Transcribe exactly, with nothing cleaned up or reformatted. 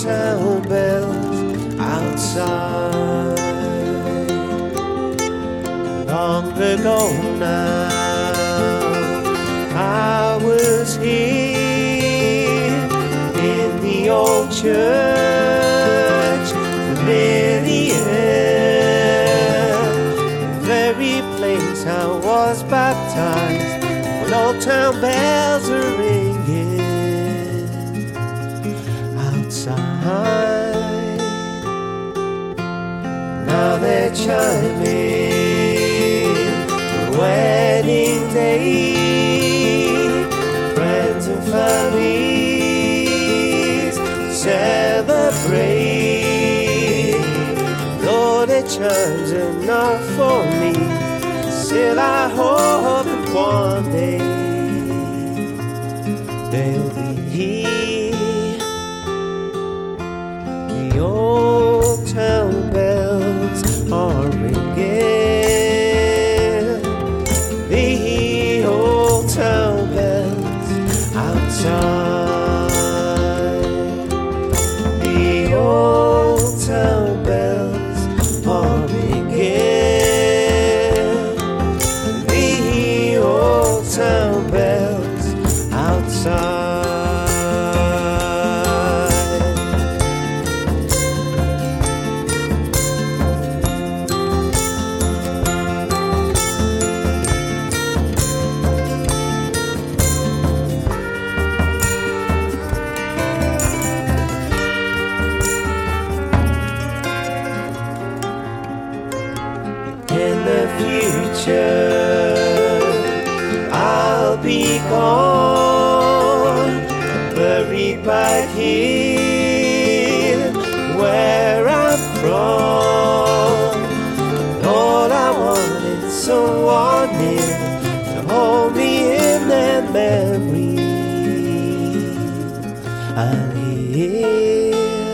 town bells outside. Long ago now, I was here in the old church, familiar, the very place I was baptized, when old town bells are ringing outside. Now they're chiming the wedding day, friends and families celebrate. Though the chimes are not for me, still I hope that one day they'll be here. The old town bells are ringing, the old town bells outside. The old town bells are ringing, the old town bells outside. In the future, I'll be gone, buried back here where I'm from. All I want is someone near to hold me in their memory. I live